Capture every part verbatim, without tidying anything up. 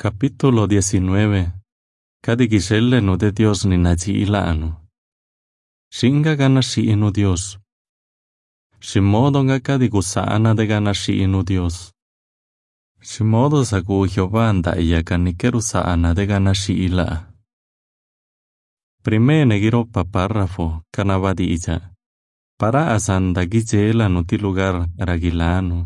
Capítulo diecinueve. Kadikishelle no de Dios ni naji ilaanu. Shinga gana shi inu Dios. Shimodo nga kadikusaana de gana shi inu Dios. Shimodo saku Jehová anda iya kanikeru saana de gana shi ila. Prime negiro paparrafo kanabadi ija. Para asanda gijela no ti lugar ragilano.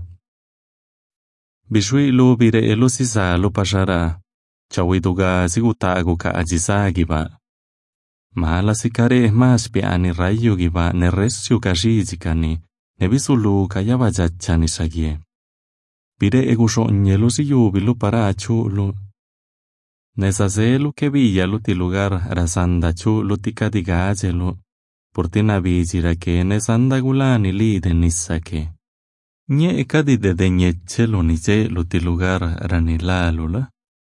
Bishui lu bire elu sisa lu pashara. Chawiduga sigutago ka ajisa giba. Mala sikare mas piani rayo giba ne resyu kajizikani ne bisulu kayaba jachani sagie. Bire egusho nyelu si yubilu para achulu. Nesazelu ke villa luti lugar rasanda chulu tika digajelu. Portina bijira ke nesanda gulani lide nisake. Nye ekadi de denyechelu nije luti lugar ranilalula.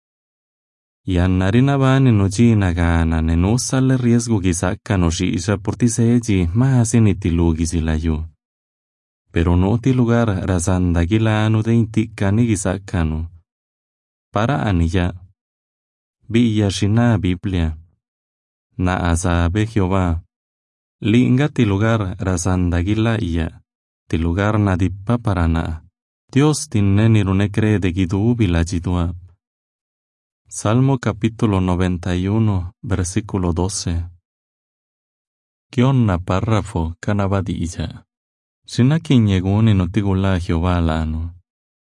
Yannarina bani no jina gana ne no sale riesgo gisaka no shisha portiseji más initilugi zilayu. Pero no ti lugar razanda gilano de intikani gisakano. Para anilla. Villa shina Biblia. Na azabe Jehová. Linga ti lugar razanda gila iya. Ti lugar nadipa para na. Dios tinneni rune crede gidu bilajidua. Salmo capítulo noventa y uno, versículo doce. Kionna párrafo kanabadilla. Sinaki nyeguni notigula Jehová lano.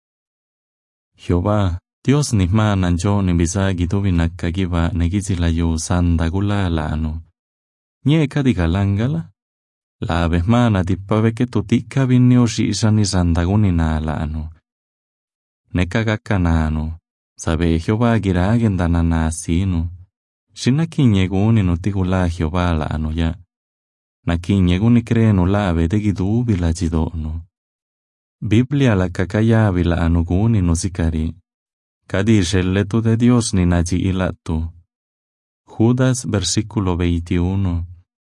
Jehová, Dios nismana njoni bisagi dubinakagiva negizilayu sandagula lano. Nye kadigalangala. La besmana tipave que tutika vinioshi isani sandaguni na lano. Nekagakanano. Sabe Jehová gira agendanana asino. Shina kinyeguni no tigula Jehová la ano ya. Na kinyeguni cree no la ave de gidu bila jidono. Biblia la kakaya bila anuguni no zikari. Kadi shelletu de Dios ni naji ilatu. Judas versículo veintiuno.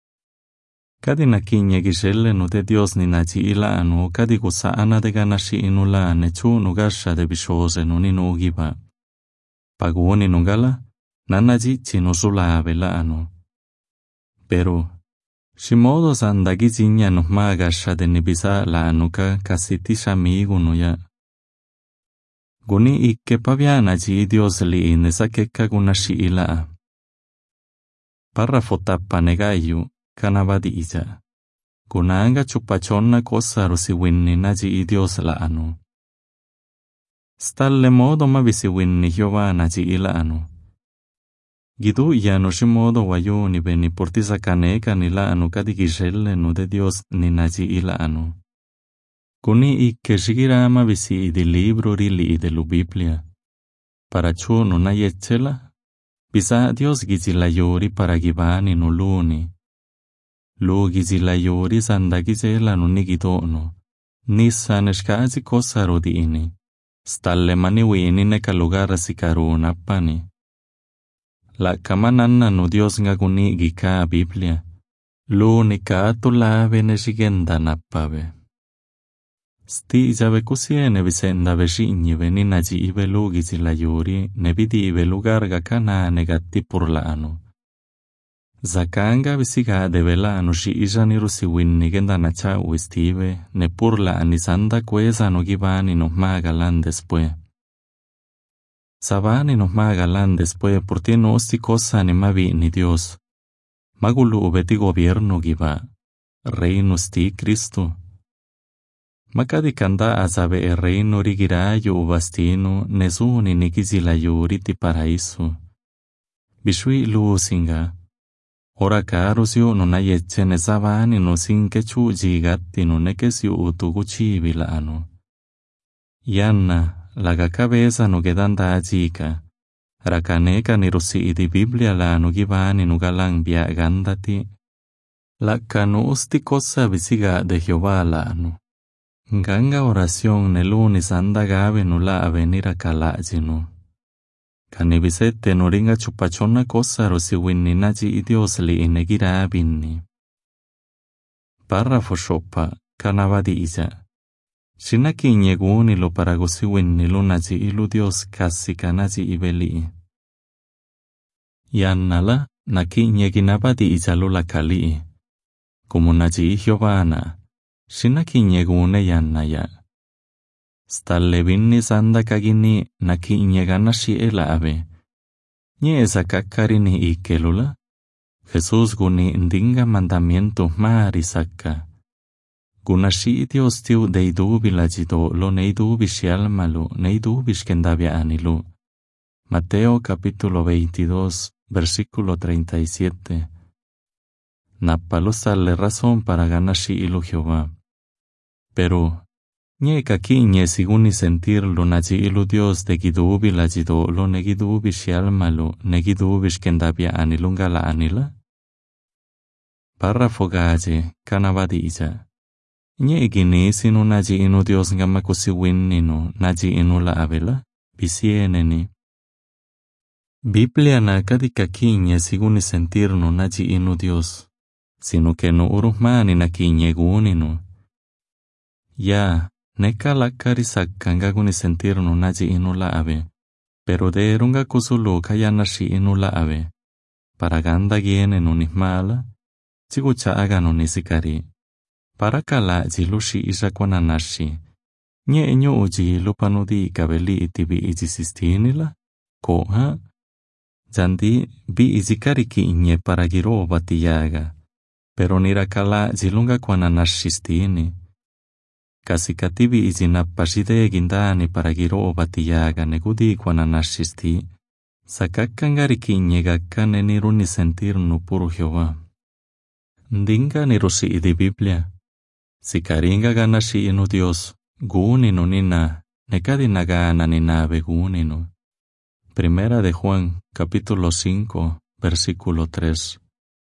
Kadi na kinyegi shelle no de Dios ni naji ilanu. Kadi gusaana de ganashi inula nechu nugasha de bishose no ninugiba. Paguni nungala, nanaji chino sulave la ano. Pero, shimodo sandagi zinya no magasha de nibisa la anuka kasitisha migu no ya. Guni ikke paviana ji Dios li inesa keka gunashi ila. Párrafo tappa negayu, kanabadi ija. Gunanga chupachonna kosaru si winni naji Dios la ano. Stalle modo ma visiwinni Jehová naji ilaanu. Gidu yano shimodo wayuni beni portisa kaneka ni laanu kadigishelle no de Dios ni naji ilaanu. Kuni ikke shigirama visi idi libro rili ide lu Biblia. Para chuno na yechela. Bisa Dios gizilayori para gibani no luni. Lu gizilayori sandagizela no nigidono. Nisa neshkazi kosaro di ini. Stalle mani wini neka lugar sikaruna pani. La kamanana no Dios ngaguni gika Biblia. Lu nika tulave neshigenda napave. Sti jabe kusiene visenda veshinyi veni naji ive lugi zilayuri nebidi ive lugar gakana negati purlano. Zakanga visiga de velano shi ijani rusi winni genda nacha wistive ne purla anisanda kweza no gibani no magalan después. Sabani no magalan después por ti no osti cosa ni mavi ni Dios. Magulu ubeti gobierno giba. Reino sti Cristo. Makadi kanda azabe e reino rigirayo ubastino nesuni nikizilayo riti paraiso. Bishui luusinga. Ora carosio non hai ecene savani no sinche chuji gatti non è che si utuguci vilano. Yanna, la cabeza no gedanda ajica. Rakaneka ni rosi di Biblia la no givani no galang bia gandati. La canusti cosa visiga de Jehová lano. Ganga oración neluni sanda gabe no la avenir a calagino. Kanibisete no ringa chupachona cosa rosi winni naji Dios li inegira binni. Párrafo shoppa kanabadi ija. Shinaki ñegunilo para gosiwinnilu naji ilu Dios kasika naji ibeli. Yannala naki ñeginabadi ijalula kali. Como naji Jehovana, shinaki ñegune yannaya. Stallevinni sanda kagini naki ñeganashi ela ave. Nye esa kakarini ikelula. Jesús guni ndinga mandamiento marisaka. Gunashi Dios tiu deidubi lajido lo neidubi shialmalu neidubi shkendavia anilu. Mateo capítulo veintidós, versículo treinta y siete. Napalo sale razón para ganashi ilu Jehová. Pero, nye kaki nye siguni sentir lo naji ilu Dios de gidubi lajido lo negidubi shialmalu negidubi shkendavia anilunga la anila? Párrafo gaje, kanavadi ija. Nye igini sinu naji inu Dios nga makusiwinninu naji inu la avela, bisieneni. Biblia na kadika kinye siguni sentirnu naji inu Dios, sinu que no urumani na kinye guninu. Ya, neka la karisaka nga guni sentirnu naji inu la ave, pero de erunga kusulu kayanashi inu la ave, para ganda giene nunismala, chigucha agano nisikari. Para kala jilushi isha kwananashi, nye enyo uji lupanudi kabeli itibi ijisistinila, ko ha? Jandi bi izikariki nye para giro batiyaga, pero nirakala jilunga kwananashistini. Kasikatibi izinapashide gindani para giro batiyaga negudi kwananashisti, sakakkangariki nye gakkane niruni sentirnu puru Jehová. Ndinga nirushi idi Biblia. Sikaringa ganashi inu Dios, guninu nina, nekadi nagana ninabe guninu. Primera de Juan, capítulo cinco, versículo tres.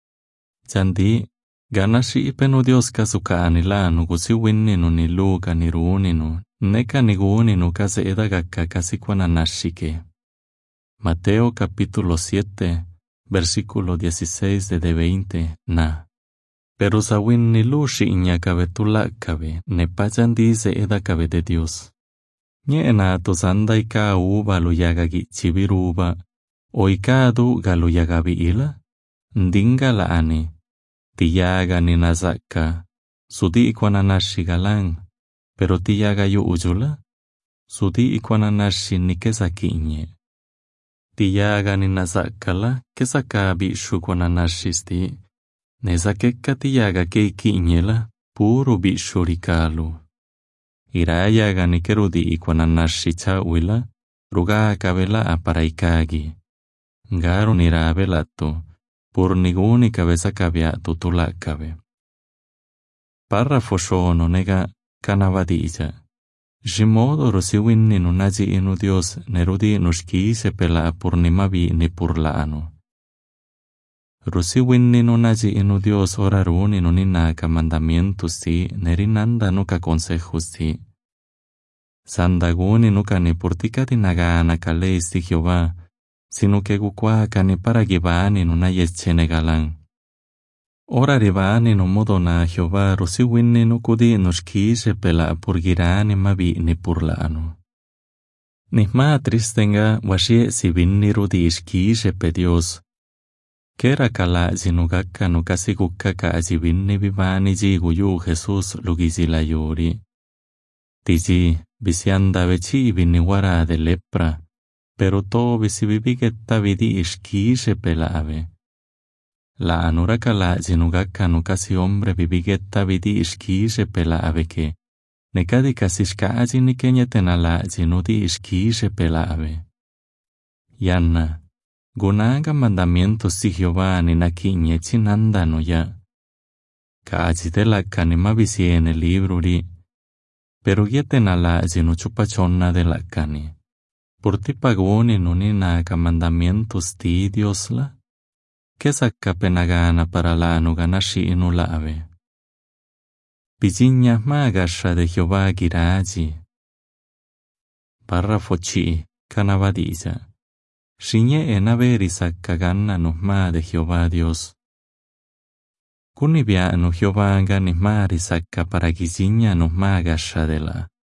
Jandi, ganashi ipenu Dios kasuka anilanu gusiwinninu niluga niruninu, neka niguninu kase edagaka kasikwananashike. Mateo capítulo siete, versículo dieciséis de veinte, na. Pero sawin nilushi inya kabe tulakabe, nepajan dice eda kabe de Dios. Nye na to sanda ika uba luyagagi chibiruba, o ikadu galuyagabi ila, ndinga la ane, tiyaga ni nazaka, sudi ikwananashi galang, pero tiyaga yu ujula, sudi ikwananashi ni kesaki inye. Tiyaga ni nazakala, kesakabi shukwananashisti, Neza kekka tiyaga keiki inyela, puro bishurikalu. Irayaga nikerudi ikwananashi chawila, ruga kabela aparaikagi. Ngaru nirabelato, pur niguni kabeza kabia tutulakabe. Párrafo shono nega kanavadija. Jimodo rosiwinninu naji inu Dios nerudi nushkiise pela pur nimabi ni pur laano. Rusiwinninu naji inu Dios oraruninu ninaka mandamientus ti nerinanda nuka consejos ti. Sandaguni nuka ni purtikati nagana kaleis ti Jehová, sino que gukwaka ni para gibani nuna yeschenegalan. Ora ribani no modo na Jehová rusiwinninu kudi nushkise pela purgirani mabi ni purlaano. Nisma tristenga washie sibinniru di ishkise pe Dios, Kera kala zinugaka no kasigukaka ajibinni bibani jiguyu Jesús lugizila yuri. Tiji bisianda vechi biniwara de lepra, pero to bisibibigetta vidi ishkishe pelave. La anura kala zinugaka no kasi hombre bibigetta vidi ishkishe pelave ke, nekadi kasishka aji nikeñetenala zinudi ishkishe pelave. Yanna. Gunaga mandamientos si Jehová ni nakiñe chinanda no ya. Kaajitela kanima visiene libruri. Pero yetenala zinu chupachonna de la cani. Por ti pagoni no ni naga mandamientos ti Dios la. Que saca penagana para la anuganashi inula ave. Pijiña magasha de Jehová giraji. Párrafo chi, canavadilla. Shiñe en averisa kagana nusma de Jehová Dios. Kunibia no Jehová ganisma risaka para giziña nusma gasha de la.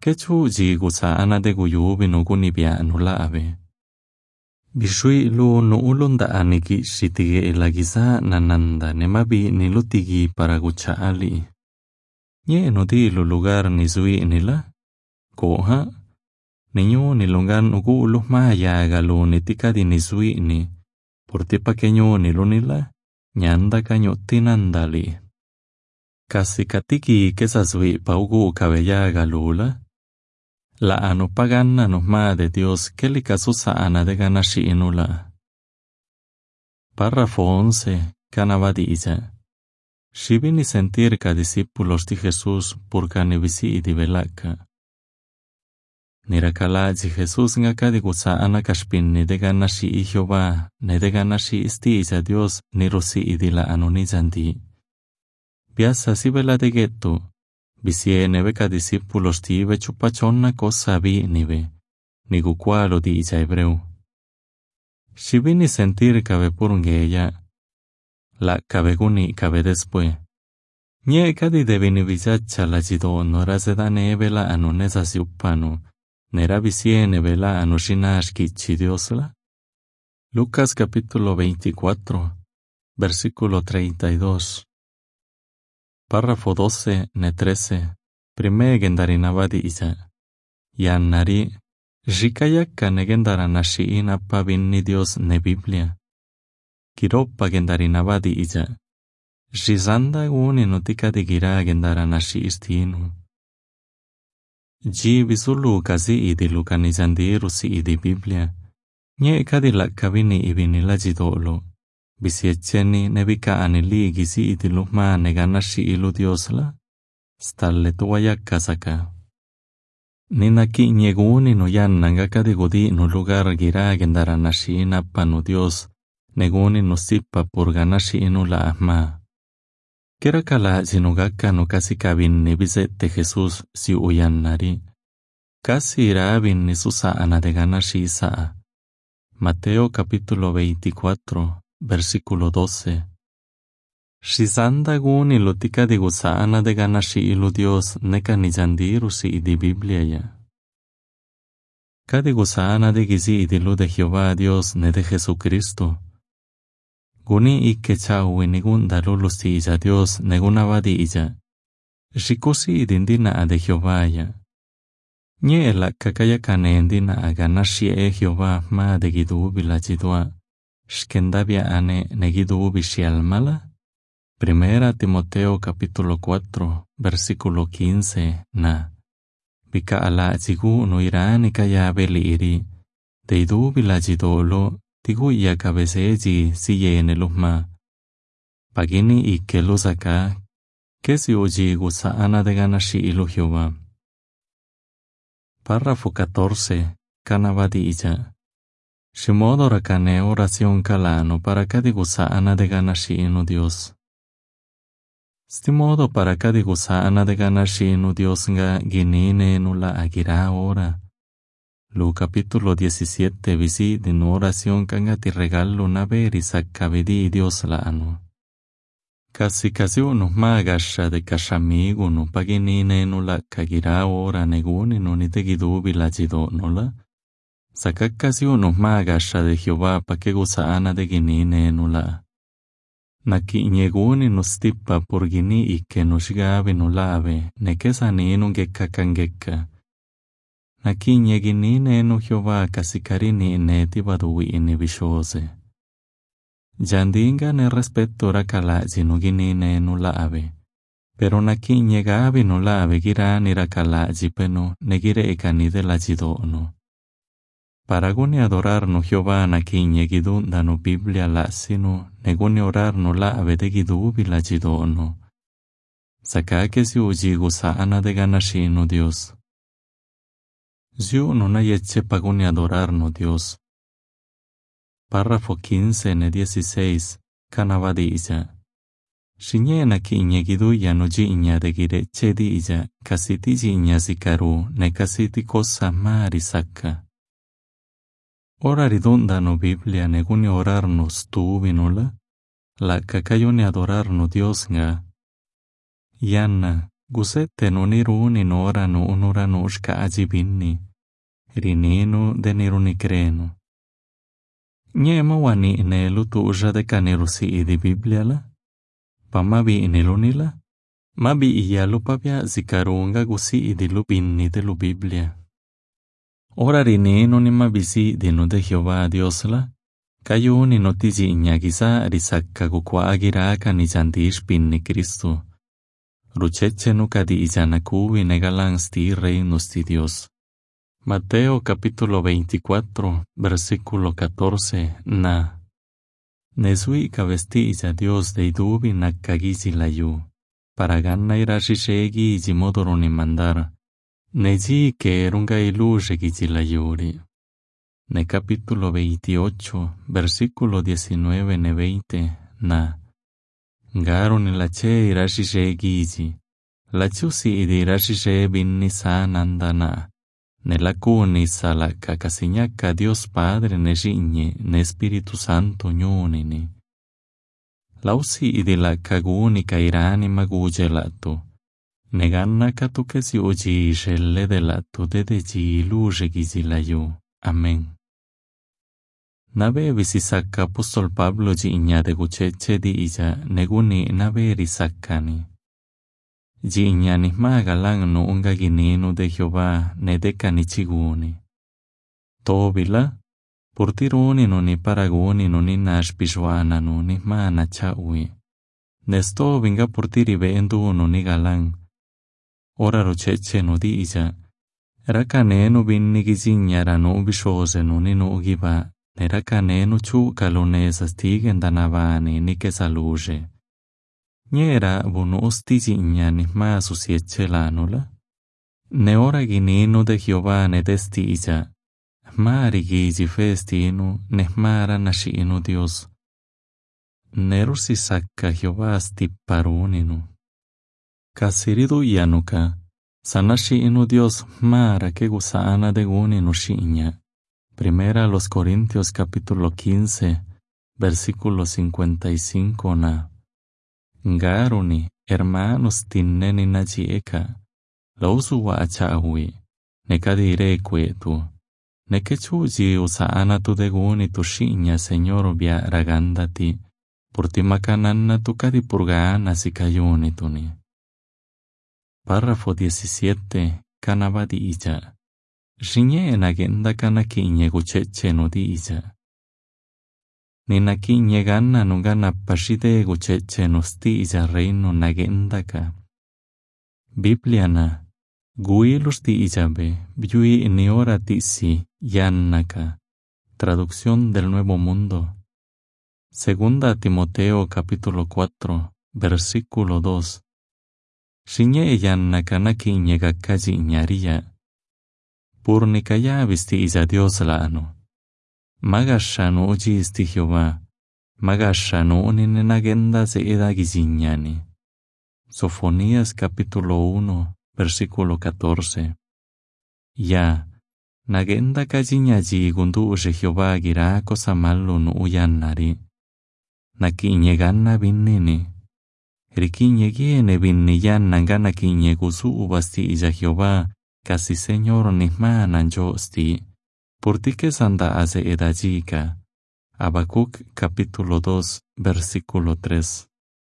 Kechu jigu saana de guyubi no gunibia nula ave. Bishui lu no ulunda aniki shitige ilagisa nananda nemabi nilutigi para gucha ali. Nye no di lu lugar ni zui nila. Koha. Niño ni lungan ugu uluh maya lu nitika di ni zui ni. Porti pakenyo nilunila. Nyanda kanyo tinandali. Kasi katiki kesa zui pa ugu kabella galula. La anu pagana no ma de Dios que li casusa ana de ganashi inula. Párrafo once, canabadiza. Shibini sentir ka discípulos de Jesús por canibisi y divelaka. Nirakala di Jesús nga kadigusa ana kashpin ni de ganashi y Jehová, ne de ganashi isti isa Dios ni rosi y dila anonizandi. Biasa si vela de geto. Bisie neve ka discípulos tive chupachonna cosa vi nive, nigu qualo di isa hebreu. Shibini sentir cabe purungeya, la cabe guni cabe después. Nye kadi devini visacha la jido nora zedane evela anoneza siupano, nera bisie nevela anoshinash diosla. Lucas capítulo veinticuatro, versículo treinta y dos. Párrafo doce, ne trece, prime gendarinabadi isa. Yan nari, jikayaka ne gendaranashi inapa vinni Dios ne Biblia. Kiropa gendarinabadi isa. Jizanda uni notika de gira gendaranashi istinu. Ji visulu kazi idi lukanizandiru si idi Biblia. Nye kadila kabini ibini la jidolo. Bisiecheni nebika anili gisi itiluma neganashi ilu Diosla, stalle tuwayaka saka. Ninaki nyeguni no yan nangaka de godi no lugar gira gendaranashi inapa no Dios, neguni no sipa por ganashi inula ahma. Kerakala zinugaka no kasi kabin nebizete Jesús si uyan nari. Kasi irabin ni susa ana de ganashi isaa. Mateo capítulo veinticuatro. Versículo doce. Shizanda guni lotika de gusana de ganashi ilu Dios neka nijandiru si idi Biblia ya. Kadi gusana de gizi idilu de Jehová Dios ne de Jesucristo. Guni ikke chawi nigun dalulu si ija Dios negunabadi ija. Shikusi idindina a de Jehová ya. Nye la kakaya kane indina a ganashi e Jehová ma de gidu bila jidua. Shkendabia ane negidu bishial mala. Primera Timoteo capítulo cuatro, versículo quince, na. Bika ala jigu no irani kaya beli iri. Teidu bila jidolo, tigu iya kabeseji siye eneluma. Pagini y keluzaka, kesi uji gusa ana de ganashi ilu Jehová. Párrafo catorce, canabadi ija. Shimodo rakane oración kalano para kadigusa ana de ganashi inu Dios. Stimodo para kadigusa ana de ganashi inu Dios nga ginine nula agira ora. Lu capítulo diecisiete visi de no oración kanga ti regalo na verisa kabedi Dios la anu. Kasi kasi uno magasha de kashamigu no paginine nula kagira ora neguni no ni te gidubi la jido nula. Sakakasi uno magasha de Jehová pa que goza ana de ginine nula. Naki nyeguni no stipa por gini y que no shigabe no lave, ne que saninu geka kangeka. Naki nyeginine no Jehová kasikarini ne tibadui ini bishose. Jandinga ne respeto rakala no ginine no lave. Pero naki nyegabe no lave girani rakala jipeno negire ekani de la jidono. Paraguni adorar no Jehová naki nyegidunda no Biblia la sino neguni orar no la avede gidubi la jidono. Sakake si uji gusa ana de ganashi no Dios. Ziu no na yeche paguni adorar no Dios. Párrafo quince ne dieciséis, canabadi ija. Shinye naki nyegiduya no jinya de gire chedi ija, kasiti jinya zikaru ne kasiti cosa marisaka. Ora ridonda no Biblia neguni orar nos tu vinula, la kakayone adorar no Dios nga. Yana, Gusette nuniru ninora nu unura nushka ajibinni, rininu de nirunikrenu. Nyema wani nelu tuja de kanirusi idi Bibliala, pamabi inilunila, mabi iyalu papia zikarunga gusi idi lubinni de lu Biblia. Ora rininu ni mabisi dinu de Jehová Diosla, kayuni notiji inyagisa risakka gukwa agiraka ni jandish pinni Kristu. Ruchechenu kadi ijanakuwi negalan sti reinos di Dios. Mateo capítulo veinticuatro, versículo catorce, na. Nesui kavesti ija Dios de idubi nakkagizi layu, para ganna irashishegi iji modoroni mandar, neji que erunga iluje gizi layuri. Ne capítulo veintiocho, versículo diecinueve ne veinte, na. Garuni lache irashishegi iji, lachusi idi irashishe binni sanandana. Nelakuni salaka kasiñaka Dios Padre nejiñe ne Espíritu Santo ñunini. Lausi idila kaguni kairani magujelato. Neganna katukesi oji shelle delato dedeji iluje gizilayu. Amén. Nabe visisaka apostol Pablo ji iña de gucheche di ija neguni nabe risakani. Jiñani magalan no unga gininu de Jehová ne deka ni chiguni. Tobila, portiruni no ni paraguni no ni nashpishwana no ni mana chaui. Nesto vinga portiri vendu no ni galan. Ora rocheche no di ija. Rakane no binni gizinyara no bishose no ni no ugiba. Ne rakane no chu kalonesa stigen danavani ni que saluje. Niera bunu ostiji iñani ma susiechelanula. Ne ora gininu de Jehová ne desti ija. Mari giji festinu ne mara nashinu Dios. Nerusi sakka Jehová stipparuninu. Kasiridu yanuka. Sanashinu Dios mara que gusana de guninu shiña. Primera los Corintios capítulo quince, versículo cincuenta y cinco na. Garuni, hermanos tinneni najieka, lausu wa achawi, nekadire kwetu, nekechuji usaana tu deguni tu shiña señor bia ragandati, purti makananna tu kadi purgaana sikayuni tuni. Párrafo diecisiete, kanabadi ija. Shiñe en agenda kanaki iñegucheche no di ija. Ninaki ñegana nungana pashide gucheche nosti ija reino nagendaka. Bibliana, guilus di ijabe, biui niora tisi, yannaka. Traducción del Nuevo Mundo. Segunda Timoteo capítulo cuatro, versículo dos. Shiñe yannaka naki ñegakaji iñaria. Purnikaya visti ija Dios laano. Magashano oji isti Jehová, magashano unin en agenda se eda giziñani. Sofonías capítulo uno, versículo catorce. Ya, nagenda kajiñaji gundu uje Jehová gira cosa malo no uyannari. Nakiñeganna binnini. Rikiñegiene binniyanna gana kiñegusu ubasti ija Jehová, casi Señor nismanan yo sti. Por ti que sanda hace edajica. Habacuc capítulo dos, versículo tres.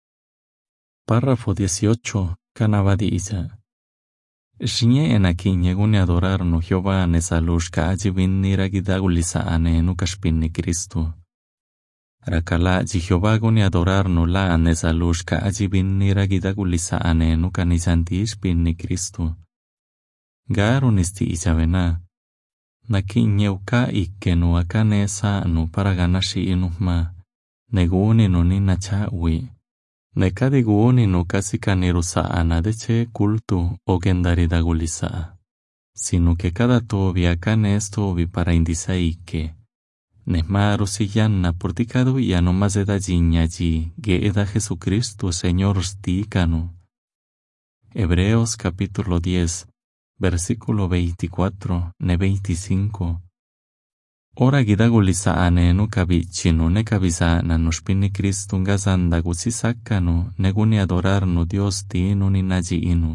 Párrafo dieciocho, canabadisa. Shiñe en aquí ñegune adorar no Jehová nesalushka ajibinni ragidagulisa ane nukashpinni Cristo. Rakala ji Jehová gune adorar no la nesalushka ajibinni ragidagulisa ane nukanizantishpinni Cristo. Garunisti isabena. Nakiñeuka ikkenu akane saanu para ganashi inuma, neguni no nina chawi. Nekadiguni no casi caniru saana de che cultu o gendaridagulisa. Sino que cada tobi akane estobi para indisa ike. Nesmaru siyanna porticadu ya no más edajiña allí, que eda Jesucristo Señor stícano. Hebreos capítulo diez. Versículo veinticuatro, ne veinticinco. Ora gidagulisa anenu kabichinu ne kabisa na nushpini Kristu ngazanda gusisakanu neguni adorarnu Dios tinu ni najiinu.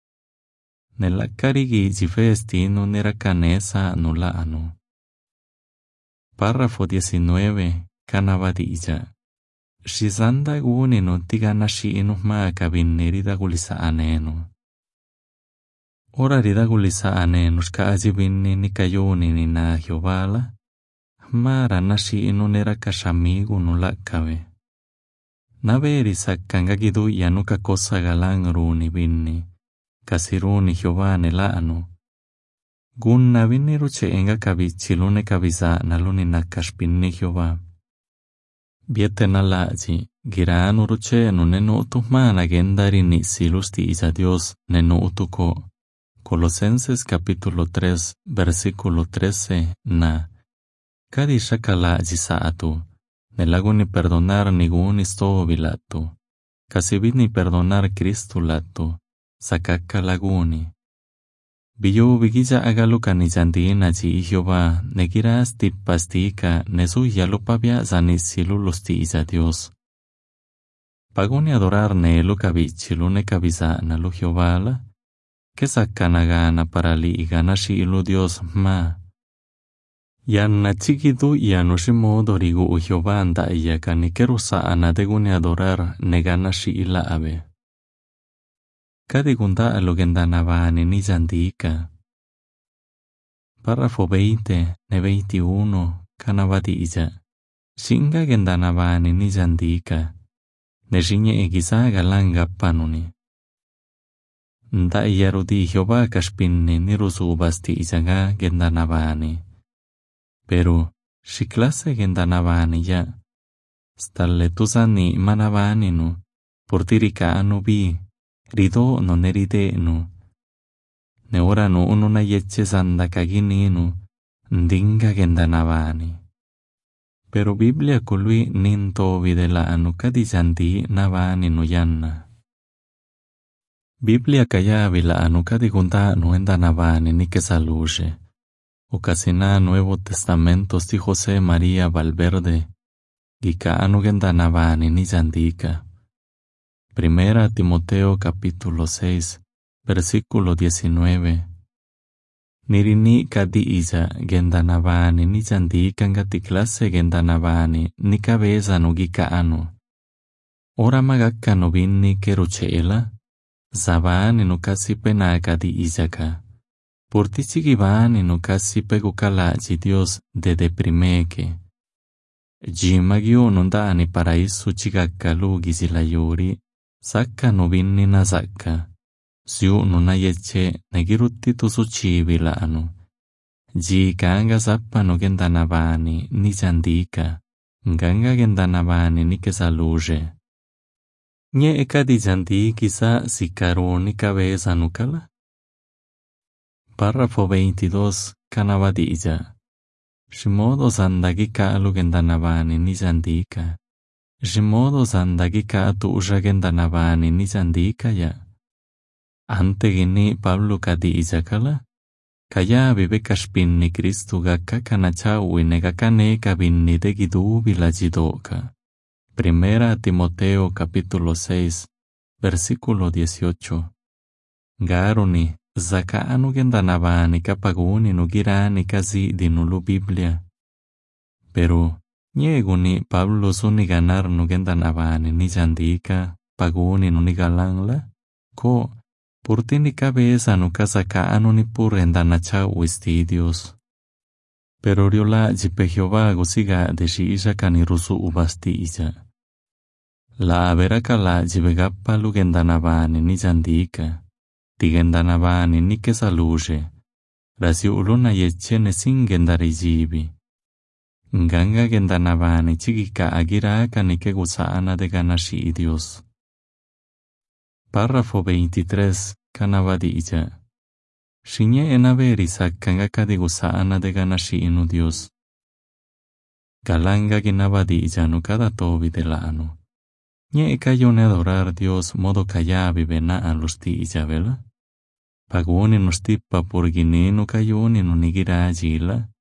Nella carigi gifestinu neracanesa nulaanu. Párrafo diecinueve, Canavadilla. Shizanda guninu tiganashi ma kabinneridagulisa anenu. Ora ridagulisa anenu shka ajibinni nikayuni ni na Jehovala. Mara nashi inu nera kashamigu nulakawe. Naveri sakkanga gidu yanuka kosa galang runi binni. Kasiruni Jehová nelaanu. Gunna binni ruche enga kabichilune kabisa naluni nakashpinni Jehová. Biete nalaji, giranu ruche nu nenu utumana gendari ni silusti isa Dios nenu utuko. Colosenses capítulo tres, versículo trece, na. Kadi shakalaji saatu, nelaguni perdonar niguni sto vilatu. Kasibini perdonar Cristo latu, sakaka laguni. Biyo bigija agaluka ni jandina ji Jehová, negiras tipastika, nesu yalupabia zanisilulosti isa Dios. Paguni adorar ne lukabichilu ne kabisa na lu Jehová la, que sakanagana para li iganashi ilu Dios ma. Yanna chikidu yanushimodo rigu u Jehová anda iyaka ni kerusa anadeguni adorar neganashi ila abe. Kadigunda alugendanavani ni jandika. Párrafo veinte, ne veintiuno, Canavadilla. Shinga gendanavani ni jandika. Ne shinye egisa galanga panuni. Nda iyarudi Jehová kashpinni ni rusubasti izaga gendanavani. Pero, shiklase gendanavani ya. Stalletuzani manavani nu, portirika anu bi. Rido no neride nu. Ne ora no ununa yeche zanda kagini nu. Ndinga gendanavani. Pero Biblia kului ninto videla anu kadijandi navani nu yanna. Biblia kaya vila anu kadigunda nu endanavani ni que saluje. Ocasina Nuevo Testamento si José María Valverde. Gika anu gendanavani ni jandika. Primera Timoteo capítulo seis, versículo diecinueve. Nirini kadi iza gendanavani ni jandika ngati klase gendanavani ni kabeza no gika anu. Ora magakka no binni kerucheela, zavani no kasi pena kadi izaka. Portichigivani no kasi pegukalaji Dios de deprimeke. Jimagyo nundani paraisu chigakkalu gizilayuri. Sakka no binni na zakka. Siu nuna yeche negirutti tusuchi vila anu. Ji kanga zappa no gendanavani ni jandika. Nganga gendanavani ni kesaluje. Nye eka di jandi kisa sikaruni cabeza nukala. Párrafo veintidós, Canavadilla. Shimodo zandagi kalu gendanavani ni jandika. Shimodo zandagi katu usha gendanavani ni jandika ya. Ante gini Pablo kadi ijakala. Kaya vive kashpinni Kristu gaka kanachawi negakane kabinni de gidu vilajidoka. Primera Timoteo capítulo seis, versículo dieciocho. Garuni, zaka anu gendanavani kapaguni nugirani kazi dinulu Biblia. Pero, Nyeguni Pablo suni ganar no gendanavani ni jandika, paguni no ni galangla, ko, purtini cabeza no kasaka anu ni purendanacha uistidios. Pero riola jipe Jehová gusiga de shi isha kanirusu ubasti isha. La averakala jibegappa lu gendanavani ni jandika, ti gendanavani ni kesaluje, rasi uluna yechene sin gendarijibi. Nganga gendanavani chigika agiraka ni que gusana de ganashi y Dios. Párrafo veintitrés, Canavadilla. Shinye enaveri sakkanga de gusana de ganashi inu Dios. Galanga ginavadilla no cada tobi de lano. Nye kayone adorar Dios modo kayabi bena a lusti ijabela. Paguni no stipa por ginino kayoni no nigira agila.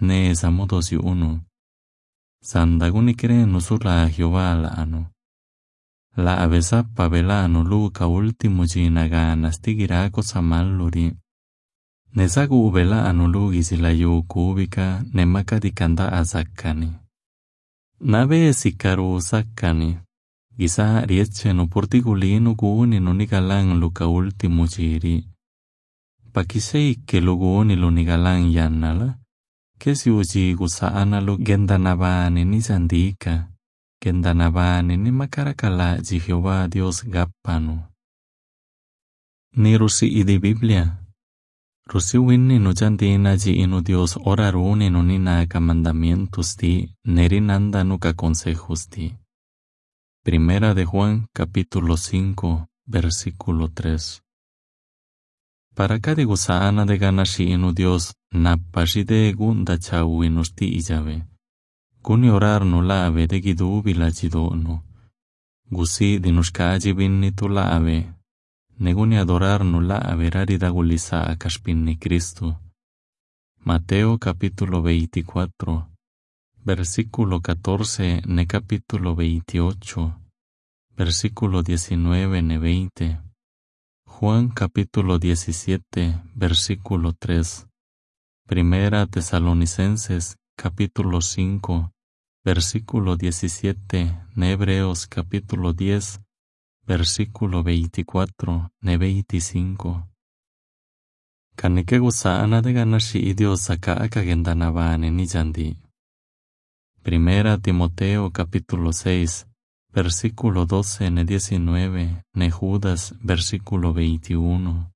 ne samodos yu uno. Sandaguni creen usula a Jehová la ano. La avesapa velano luca ultimo jinaga nastigira cosa maluri. Nesagu ubela anu lugi silayu kubika nemaka dikanda azakani. Nave sikaru sakani. Gisa rieche no portigulino guuni no nigalan luka ultimo jiri. Pakisei ke luguni lo nigalan yannala. Kesi uji gusaana lu gendanabani ni sandika. Gendanabani ni makarakala ji Jehová Dios gappanu. Ni rusi idi Biblia. Rusi winni no jandina ji inu Dios oraruni no ninaka mandamientos ti, nerinanda nuka consejos ti. Primera de Juan, capítulo cinco, versículo tres. Para kadi gusaana de ganashi inu Dios, napashide gunda chawinus ti ijabe. Kuni orar no lave de gidubi la jidono. Gusi dinushkaji binni tu lave. Neguni adorar no lave rarida gulisa a kashpinni Cristo. Mateo capítulo veinticuatro, versículo catorce ne capítulo veintiocho, versículo diecinueve ne veinte. Juan capítulo diecisiete, versículo tres. Primera Tesalonicenses capítulo cinco, versículo diecisiete, ne Hebreos capítulo diez, versículo veinticuatro, ne veinticinco. Kanike gusaana de ganashi idios saka akagendanabane ni jandi. Primera Timoteo capítulo seis, versículo doce ne diecinueve, ne Judas versículo veintiuno.